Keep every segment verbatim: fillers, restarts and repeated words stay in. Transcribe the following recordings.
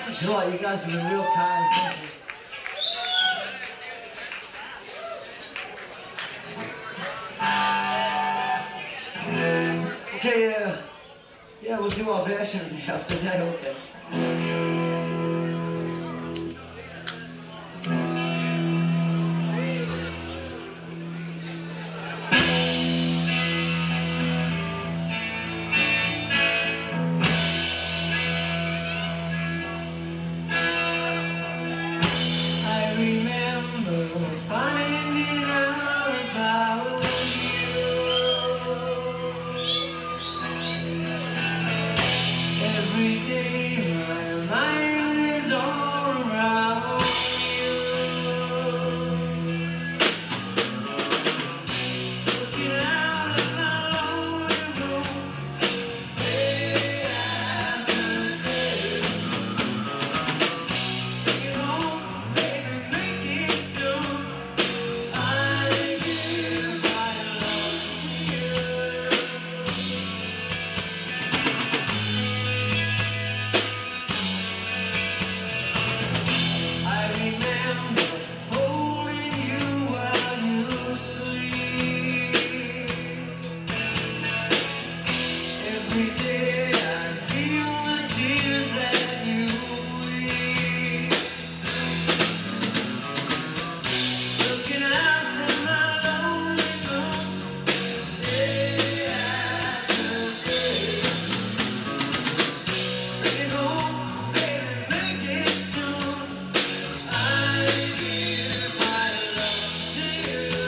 Thanks a lot, you guys have been real kind, thank you. Okay, uh, yeah, we'll do our version day after day, okay. Finding out about you. Every day my mind is all around you. Looking out at my lonely room, day after day. Take it home, baby, make it soon. Every day I feel the tears that you weep. Looking out from my lonely room, day after day. Bring it home, baby, make it soon. I give my love to you.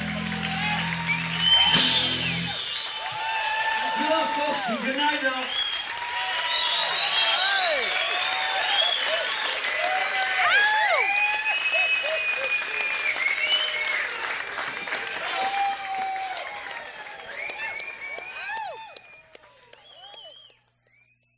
Good night, though.